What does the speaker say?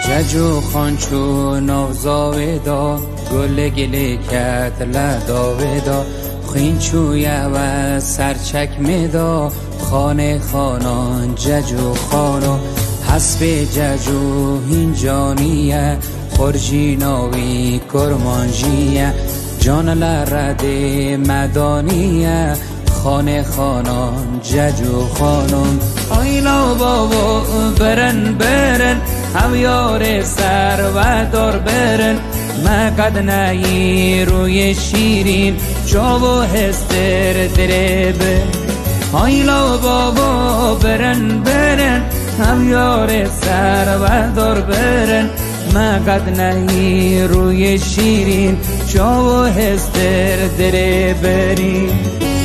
ججو خانچو نوزاوه دا گل گله کت لداوه دا خینچویه و سرچک میدا خانه خانان ججو خانو حسب ججو هینجانیه خورجیناوی کرمانجیه جان لرده مدانیه خانه خانان ججو خانم آیلا بابا برن هم یار سر و دار برن مقد نهی روی شیرین جا و هستر دربه آیلا بابا برن هم یار سر و دار برن مقد نهی روی شیرین جا و هستر دربرین